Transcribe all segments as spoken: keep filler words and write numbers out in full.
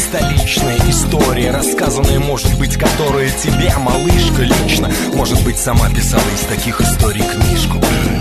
столичная история, рассказанная, может быть, которая тебе, малышка, лично, может быть, сама писала из таких историй книжку.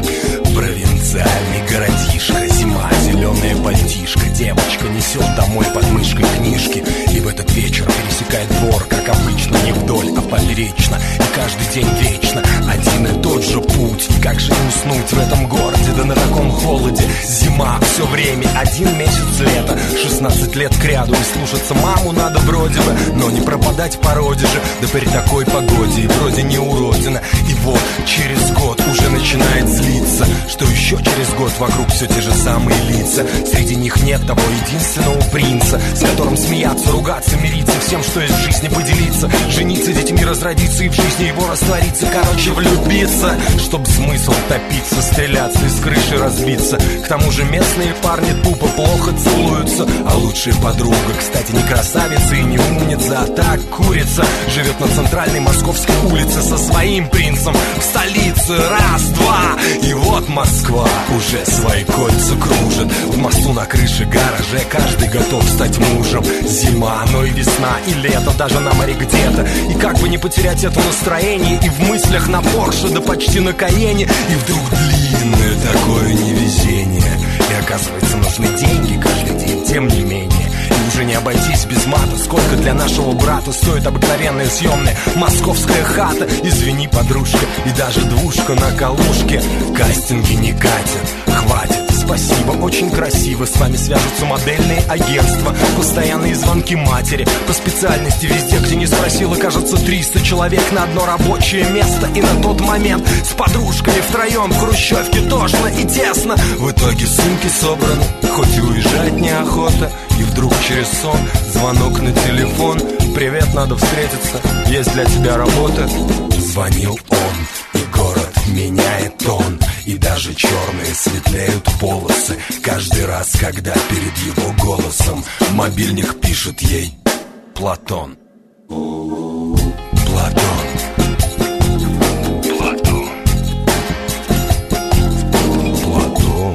Провинциальный городишко, зима, зеленая пальтишко, девочка несет домой под мышкой книжки, и в этот вечер пересекает двор, как обычно, не вдоль, а поперечно, и каждый день вечно один и тот же путь. И как же не уснуть в этом городе, да на таком холоде? Зима все время, один месяц лета, шестнадцать лет кряду, и слушаться маму надо вроде бы, но не пропадать в породе же, да при такой погоде, и вроде не уродина. И вот через год уже начинает злиться, что еще через год вокруг все те же самые лица. Среди них нет того единственного принца, с которым смеяться, ругаться, мириться, всем, что есть в жизни, поделиться, жениться, детьми разродиться и в жизни его раствориться. Короче, влюбиться, чтоб смысл топиться, стреляться, из крыши разбиться. К тому же местные парни тупо плохо целуются, а лучшая подруга, кстати, не красавица и не умница, а так курица, живет на центральной московской улице со своим принцем в столице. Раз, два, и вот Москва уже свои кольца кружит. В мосту на крыше гараже каждый готов стать мужем. Зима, но и весна, и лето, даже на море где-то. И как бы не потерять это настроение, и в мыслях на Порше, да почти на Каене. И вдруг длинное такое невезение, и оказывается, нужны деньги каждый день, тем не менее. И уже не обойтись без мата. Сколько для нашего брата стоит обыкновенная съемная московская хата? Извини, подружка, и даже двушка на Калужке. Кастинги не катят, хватит, спасибо, очень красиво. С вами свяжутся модельные агентства, постоянные звонки матери по специальности везде, где не спросила, кажется, триста человек на одно рабочее место. И на тот момент с подружками втроем в хрущевке тошно и тесно. В итоге сумки собраны, хоть и уезжать неохота. И вдруг через сон звонок на телефон: привет, надо встретиться, есть для тебя работа. Звонил он, и город меняет тон, и даже черные светлеют полосы каждый раз, когда перед его голосом мобильник пишет ей: Платон. Платон. Платон. Платон.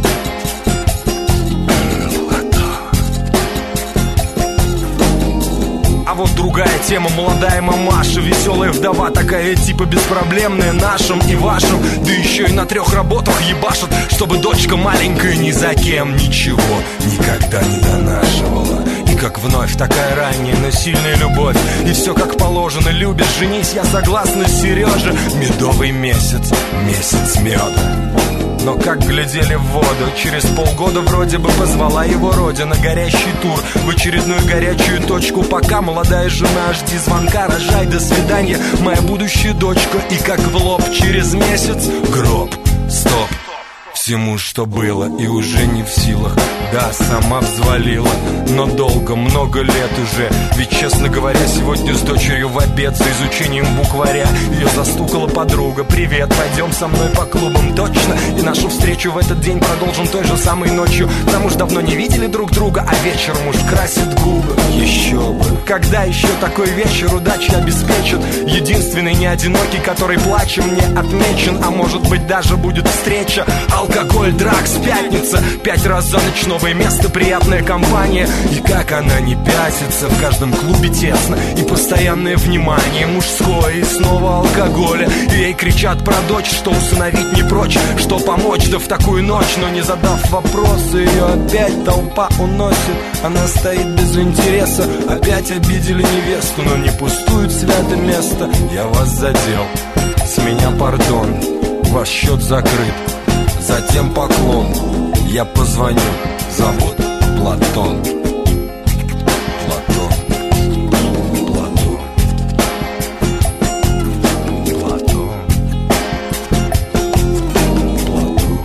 А вот другая тема, молодая мамаша, веселая вдова, такая типа беспроблемная нашим и вашим, да еще и на трех работах ебашит, чтобы дочка маленькая ни за кем ничего никогда не донашивала. И как вновь такая ранняя, но сильная любовь, и все как положено, любишь, женись, я согласна, Сережа. Медовый месяц, месяц меда. Но как глядели в воду, через полгода вроде бы позвала его родина. Горящий тур в очередную горячую точку. Пока, молодая жена, жди звонка, рожай, до свидания, моя будущая дочка. И как в лоб через месяц гроб. Стоп всему, что было, и уже не в силах. Да, сама взвалила, но долго, много лет уже. Ведь, честно говоря, сегодня с дочерью в обед за изучением букваря ее застукала подруга: привет, пойдем со мной по клубам. Точно, и нашу встречу в этот день продолжим той же самой ночью. Потому что давно не видели друг друга, а вечером уж красит губы. Еще бы, когда еще такой вечер удачи обеспечит? Единственный не одинокий, который плачем мне отмечен. А может быть, даже будет встреча. Алкоголь, дракс, пятница, пять раз за ночь новое место, приятная компания. И как она не пятится, в каждом клубе тесно, и постоянное внимание мужское, и снова алкоголя. И ей кричат про дочь, что усыновить не прочь, что помочь, да в такую ночь. Но не задав вопросы, ее опять толпа уносит. Она стоит без интереса, опять обидели невесту. Но не пустует святое место. Я вас задел, с меня пардон, ваш счет закрыт. Затем поклон, я позвоню, зовут Платон. Платон. Платон. Платон. Платон.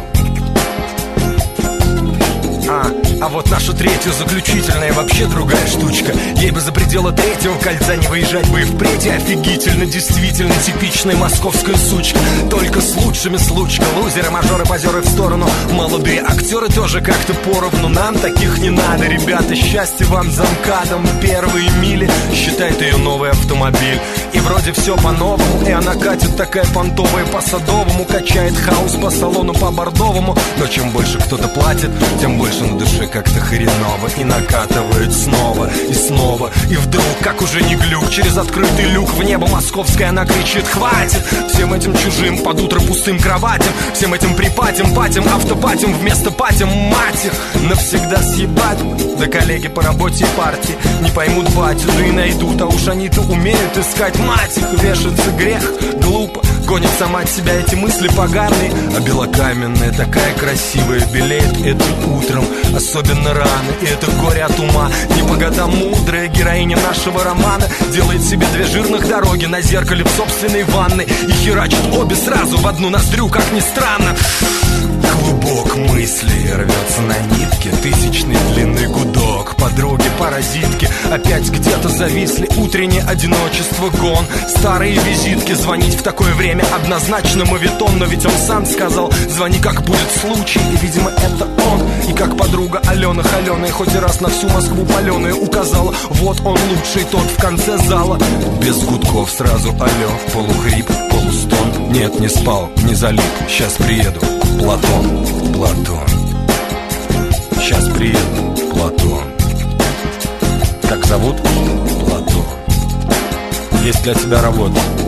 А, а вот наша третья, заключительная, вообще другая штучка. Ей бы за пределы третьего кольца не выезжать бы и впредь. И офигительно, действительно типичная московская сучка. Только с лучшими случка. Лузеры, мажоры, позеры в сторону. Молодые актеры тоже как-то поровну. Нам таких не надо, ребята. Счастье вам за МКАДом. Первые мили считает ее новый автомобиль. И вроде все по-новому. И она катит такая понтовая по Садовому. Качает хаус по салону по Бордовому. Но чем больше кто-то платит, тем больше на душе как-то хреново. хреново и накатывает снова и снова. И вдруг, как уже не глюк, через открытый люк в небо московское она кричит: хватит! Всем этим чужим под утро пустым кроватям, всем этим припатям, патям, автопатям вместо патям, мать их, навсегда съебать. Да коллеги по работе и партии не поймут батю, да и найдут, а уж они-то умеют искать, мать их. Вешаться грех, глупо, гонит сама от себя эти мысли поганые. А белокаменная такая красивая белеет этим утром, особенно рано. И это горе от ума, не по годам мудрая героиня нашего романа делает себе две жирных дороги на зеркале в собственной ванной и херачит обе сразу в одну ноздрю, как ни странно. Клубок мыслей рвется на нитке, тысячный длинный гудок. Подруги-паразитки опять где-то зависли, утреннее одиночество, гон. Старые визитки, звонить в такое время однозначно моветон. Но ведь он сам сказал: звони, как будет случай. И, видимо, это он. И как подруга Алена холеная, хоть и раз на всю Москву паленая, указала: вот он лучший, тот в конце зала. Без гудков сразу алло, полухрип, полустон. Нет, не спал, не залип, сейчас приеду. Платон, Платон. Сейчас приеду, Платон. Как зовут? Платон. Есть для тебя работа.